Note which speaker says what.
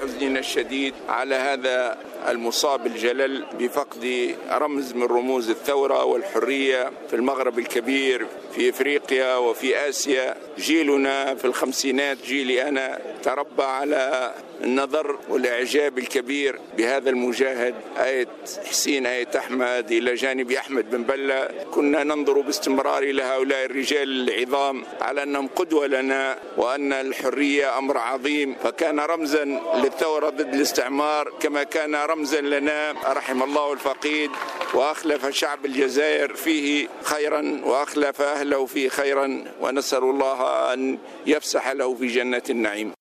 Speaker 1: حزننا الشديد على هذا المصاب الجلل بفقد رمز من رموز الثورة والحرية في المغرب الكبير، في إفريقيا وفي آسيا. جيلنا في الخمسينات، جيلي أنا، تربى على النظر والإعجاب الكبير بهذا المجاهد آية حسين آية أحمد إلى جانب أحمد بن بلة. كنا ننظر باستمرار إلى هؤلاء الرجال العظام على أنهم قدوة لنا، وأن الحرية أمر عظيم، فكان رمزا للثورة ضد الاستعمار كما كان رمزا لنا. رحم الله الفقيد، وأخلف شعب الجزائر فيه خيرا وأخلف أهله فيه خيرا، ونسأل الله أن يفسح له في جنة النعيم.